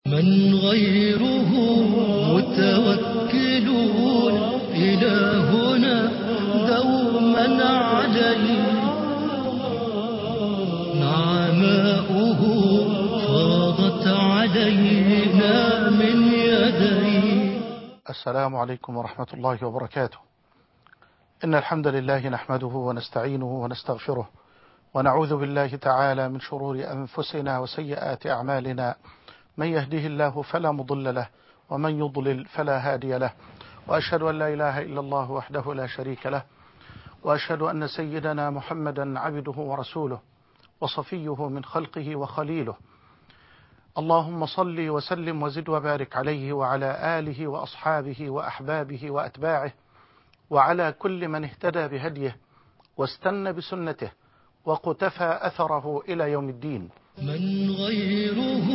من غيره متوكلون إلهنا دوما عليه نعماؤه فاضت علينا من يديه. السلام عليكم ورحمة الله وبركاته. إن الحمد لله نحمده ونستعينه ونستغفره ونعوذ بالله تعالى من شرور أنفسنا وسيئات أعمالنا، من يهده الله فلا مضل له ومن يضلل فلا هادي له، وأشهد أن لا إله إلا الله وحده لا شريك له، وأشهد أن سيدنا محمدا عبده ورسوله وصفيه من خلقه وخليله. اللهم صل وسلم وزد وبارك عليه وعلى آله وأصحابه وأحبابه وأتباعه وعلى كل من اهتدى بهديه واستنى بسنته وقتفى أثره إلى يوم الدين. من غيره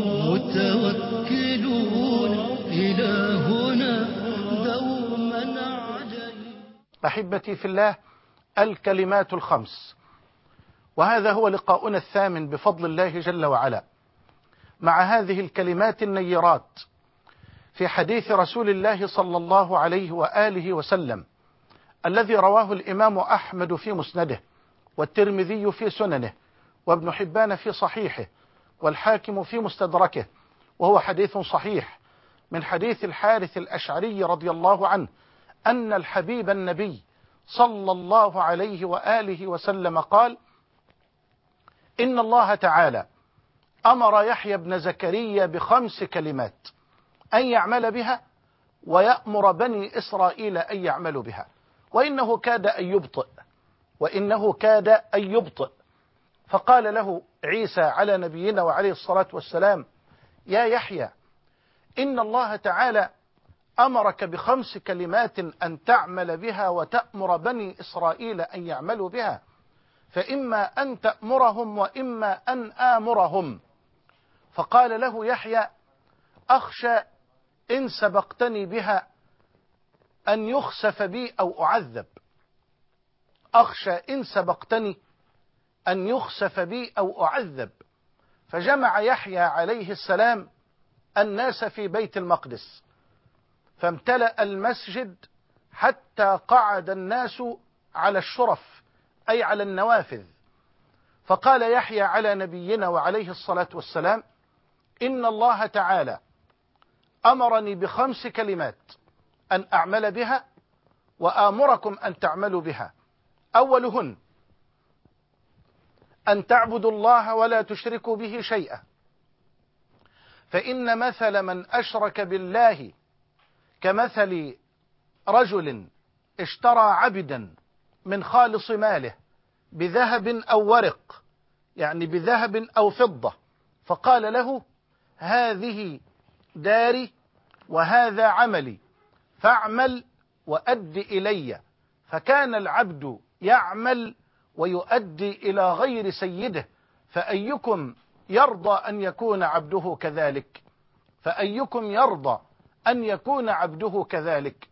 متوكلون إلهنا دوما عليه. أحبتي في الله، الكلمات الخمس، وهذا هو لقاؤنا الثامن بفضل الله جل وعلا مع هذه الكلمات النيرات في حديث رسول الله صلى الله عليه وآله وسلم الذي رواه الإمام أحمد في مسنده، والترمذي في سننه، وابن حبان في صحيحه، والحاكم في مستدركه، وهو حديث صحيح من حديث الحارث الأشعري رضي الله عنه أن الحبيب النبي صلى الله عليه وآله وسلم قال: إن الله تعالى أمر يحيى بن زكريا بخمس كلمات أن يعمل بها ويأمر بني إسرائيل أن يعملوا بها، وإنه كاد أن يبطئ. فقال له عيسى على نبينا وعليه الصلاة والسلام: يا يحيى، إن الله تعالى أمرك بخمس كلمات أن تعمل بها وتأمر بني إسرائيل أن يعملوا بها، فإما أن تأمرهم وإما أن آمرهم. فقال له يحيى: أخشى إن سبقتني بها أن يخسف بي أو أعذب، أخشى إن سبقتني أن يخسف بي أو أعذب. فجمع يحيى عليه السلام الناس في بيت المقدس، فامتلأ المسجد حتى قعد الناس على الشرف، أي على النوافذ. فقال يحيى على نبينا وعليه الصلاة والسلام: إن الله تعالى أمرني بخمس كلمات أن أعمل بها وآمركم أن تعملوا بها. أولهن أن تعبدوا الله ولا تشركوا به شيئا، فإن مثل من أشرك بالله كمثل رجل اشترى عبدا من خالص ماله بذهب أو ورق، يعني بذهب أو فضة، فقال له: هذه داري وهذا عملي فاعمل وأد إلي. فكان العبد يعمل ويؤدي إلى غير سيده، فأيكم يرضى أن يكون عبده كذلك؟ فأيكم يرضى أن يكون عبده كذلك؟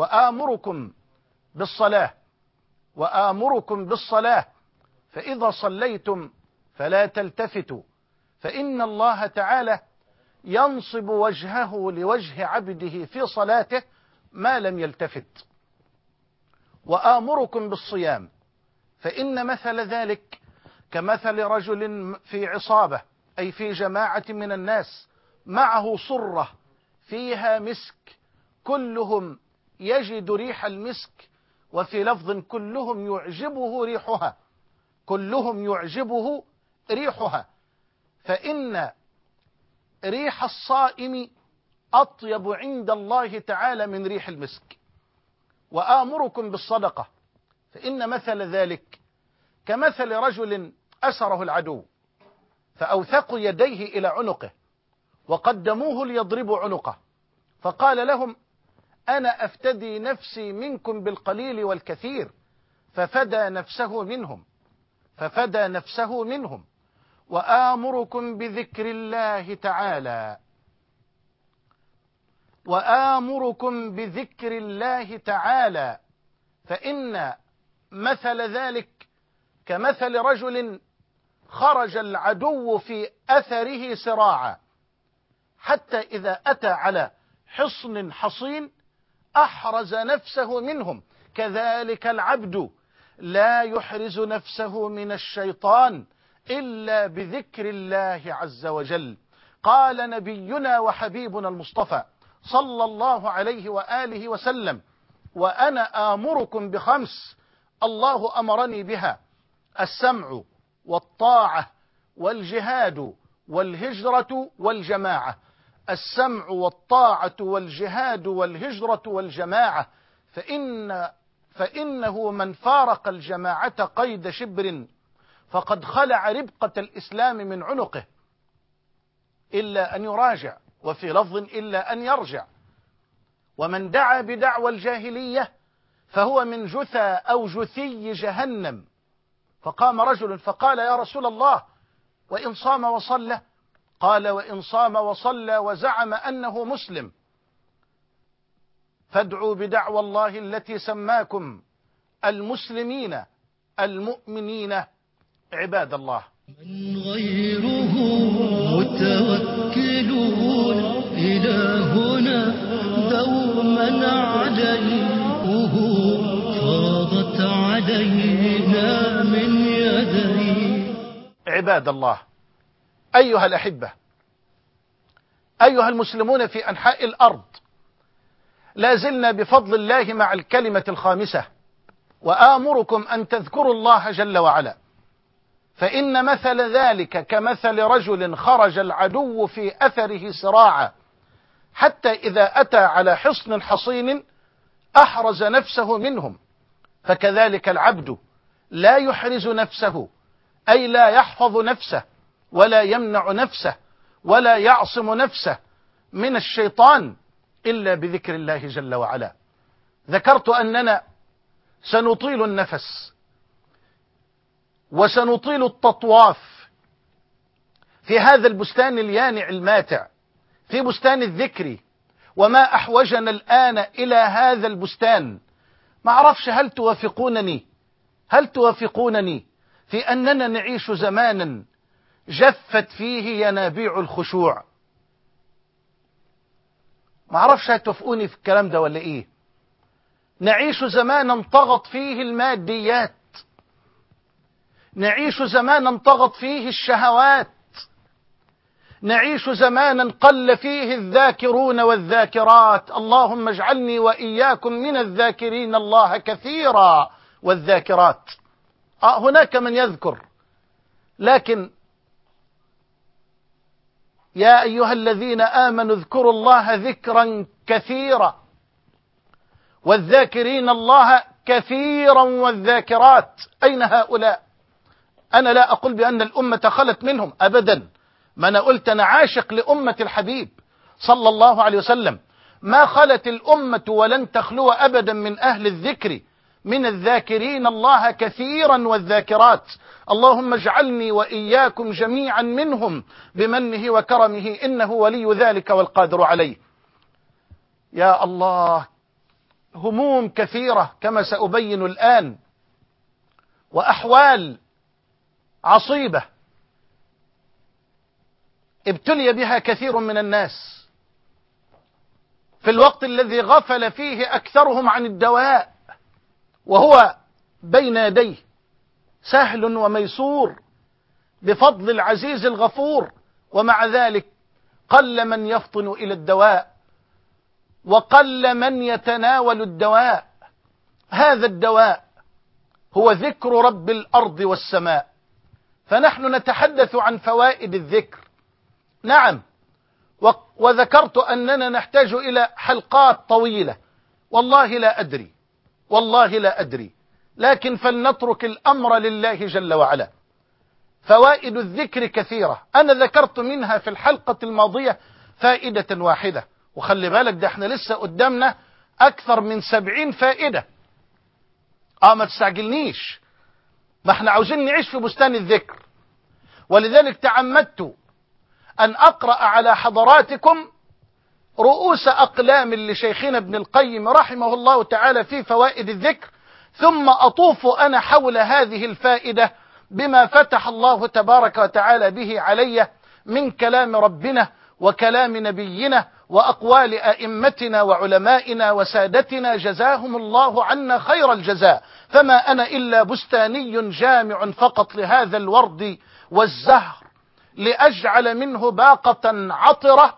وآمركم بالصلاة فإذا صليتم فلا تلتفتوا، فإن الله تعالى ينصب وجهه لوجه عبده في صلاته ما لم يلتفت. وآمركم بالصيام، فإن مثل ذلك كمثل رجل في عصابة، أي في جماعة من الناس، معه صرة فيها مسك، كلهم يجد ريح المسك، وفي لفظ كلهم يعجبه ريحها، فإن ريح الصائم أطيب عند الله تعالى من ريح المسك. وآمركم بالصدقة، فإن مثل ذلك كمثل رجل أسره العدو فأوثقوا يديه إلى عنقه وقدموه ليضربوا عنقه، فقال لهم: أنا أفتدي نفسي منكم بالقليل والكثير، ففدى نفسه منهم. وآمركم بذكر الله تعالى، فإن مثل ذلك كمثل رجل خرج العدو في أثره سراعا حتى إذا أتى على حصن حصين أحرز نفسه منهم. كذلك العبد لا يحرز نفسه من الشيطان إلا بذكر الله عز وجل. قال نبينا وحبيبنا المصطفى صلى الله عليه وآله وسلم: وأنا آمركم بخمس الله أمرني بها: السمع والطاعة والجهاد والهجرة والجماعة. السمع والطاعة والجهاد والهجرة والجماعة، فإنه من فارق الجماعة قيد شبر فقد خلع ربقة الإسلام من عنقه، إلا أن يراجع، وفي لفظ إلا أن يرجع. ومن دعا بدعوى الجاهلية فهو من جثى أو جثي جهنم. فقام رجل فقال: يا رسول الله، وإن صام وصلى؟ قال: وإن صام وصلى وزعم أنه مسلم فادعوا بدعوى الله التي سماكم المسلمين المؤمنين. عباد الله، من غيره متوكلون إلهنا دوما عليه فاضت علينا من يديه. عباد الله، أيها الأحبة، أيها المسلمون في أنحاء الأرض، لا زلنا بفضل الله مع الكلمة الخامسة: وآمركم أن تذكروا الله جل وعلا، فإن مثل ذلك كمثل رجل خرج العدو في أثره سراعا حتى إذا أتى على حصن حصين أحرز نفسه منهم. فكذلك العبد لا يحرز نفسه، أي لا يحفظ نفسه ولا يمنع نفسه ولا يعصم نفسه من الشيطان إلا بذكر الله جل وعلا. ذكرت أننا سنطيل النفس وسنطيل التطواف في هذا البستان اليانع الماتع، في بستان الذكر، وما أحوجنا الآن إلى هذا البستان. ما أعرفش هل توافقونني في أننا نعيش زمانا جفت فيه ينابيع الخشوع؟ ما أعرفش هتوافقوني في الكلام ده ولا إيه؟ نعيش زمانا طغت فيه الماديات، نعيش زمانا طغت فيه الشهوات، نعيش زمانا قل فيه الذاكرون والذاكرات. اللهم اجعلني وإياكم من الذاكرين الله كثيرا والذاكرات. هناك من يذكر، لكن يا أيها الذين آمنوا اذكروا الله ذكرا كثيرا، والذاكرين الله كثيرا والذاكرات. أين هؤلاء؟ أنا لا أقول بأن الأمة خلت منهم أبدا، ما أنا قلت أنا عاشق لأمة الحبيب صلى الله عليه وسلم. ما خلت الأمة ولن تخلو أبدا من أهل الذكر، من الذاكرين الله كثيرا والذاكرات. اللهم اجعلني وإياكم جميعا منهم بمنه وكرمه، إنه ولي ذلك والقادر عليه. يا الله، هموم كثيرة كما سأبين الآن، وأحوال عصيبة ابتلي بها كثير من الناس في الوقت الذي غفل فيه أكثرهم عن الدواء، وهو بين يديه سهل وميسور بفضل العزيز الغفور. ومع ذلك قل من يفطن إلى الدواء وقل من يتناول الدواء. هذا الدواء هو ذكر رب الأرض والسماء. فنحن نتحدث عن فوائد الذكر، نعم، وذكرت أننا نحتاج إلى حلقات طويلة، والله لا أدري، لكن فلنترك الأمر لله جل وعلا. فوائد الذكر كثيرة، أنا ذكرت منها في الحلقة الماضية فائدة واحدة، وخلي بالك ده احنا لسه قدامنا أكثر من 70 فائدة. ما تستعجلنيش، ما احنا عاوزين نعيش في بستان الذكر. ولذلك تعمدت أن أقرأ على حضراتكم رؤوس أقلام لشيخنا ابن القيم رحمه الله تعالى في فوائد الذكر، ثم أطوف أنا حول هذه الفائدة بما فتح الله تبارك وتعالى به علي من كلام ربنا وكلام نبينا وأقوال أئمتنا وعلمائنا وسادتنا جزاهم الله عنا خير الجزاء. فما أنا إلا بستاني جامع فقط لهذا الورد والزهر لأجعل منه باقة عطرة،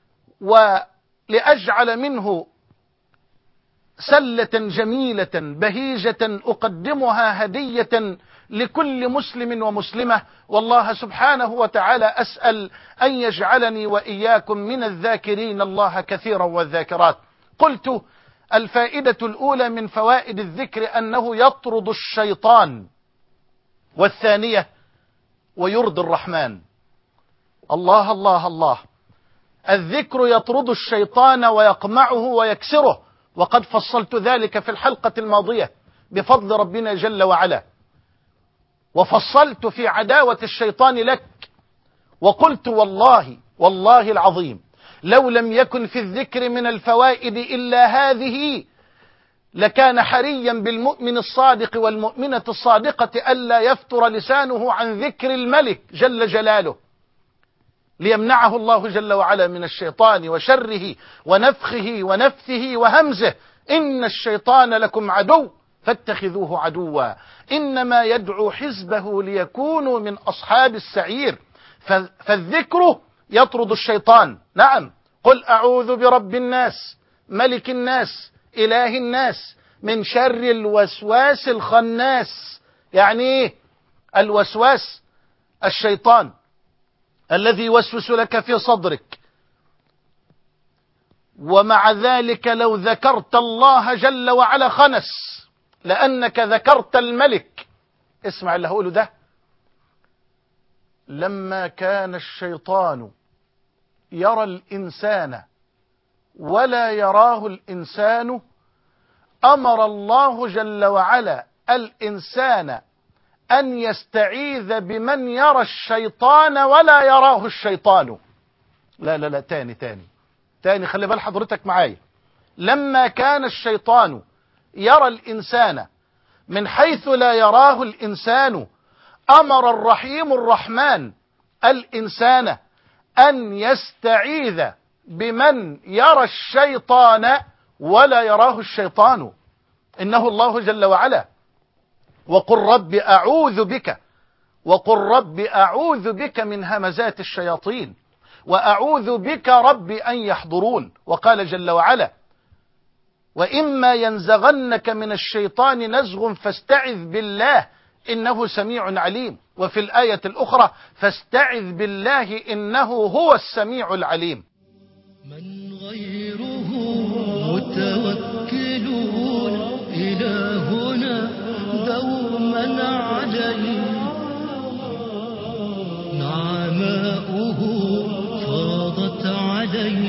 ولأجعل منه سلة جميلة بهيجة أقدمها هدية لكل مسلم ومسلمة. والله سبحانه وتعالى أسأل أن يجعلني وإياكم من الذاكرين الله كثيرا والذاكرات. قلت: الفائدة الأولى من فوائد الذكر أنه يطرد الشيطان، والثانية ويرضي الرحمن. الله الله الله، الذكر يطرد الشيطان ويقمعه ويكسره، وقد فصلت ذلك في الحلقة الماضية بفضل ربنا جل وعلا، وفصلت في عداوة الشيطان لك، وقلت والله العظيم لو لم يكن في الذكر من الفوائد إلا هذه لكان حريا بالمؤمن الصادق والمؤمنة الصادقة ألا يفتر لسانه عن ذكر الملك جل جلاله، ليمنعه الله جل وعلا من الشيطان وشره ونفخه ونفثه وهمزه. إن الشيطان لكم عدو فاتخذوه عدوا، إنما يدعو حزبه ليكونوا من أصحاب السعير. فالذكر يطرد الشيطان. نعم، قل أعوذ برب الناس ملك الناس إله الناس من شر الوسواس الخناس. يعني إيه الوسواس؟ الشيطان الذي يوسوس لك في صدرك، ومع ذلك لو ذكرت الله جل وعلا خنس، لأنك ذكرت الملك. اسمع اللي هقوله ده: لما كان الشيطان يرى الإنسان ولا يراه الإنسان، أمر الله جل وعلا الإنسان أن يستعيذ بمن يرى الشيطان ولا يراه الشيطان. لا تاني خلي بال حضرتك معايا. لما كان الشيطان يرى الإنسان من حيث لا يراه الإنسان، أمر الرحيم الرحمن الإنسان أن يستعيذ بمن يرى الشيطان ولا يراه الشيطان، إنه الله جل وعلا. وقل رب أعوذ بك من همزات الشياطين وأعوذ بك رب أن يحضرون. وقال جل وعلا: وإما ينزغنك من الشيطان نزغ فاستعذ بالله إنه سميع عليم. وفي الآية الأخرى: فاستعذ بالله إنه هو السميع العليم. من غيره متوكلون إلهنا دوما عليه، نعماؤه فاضت عليه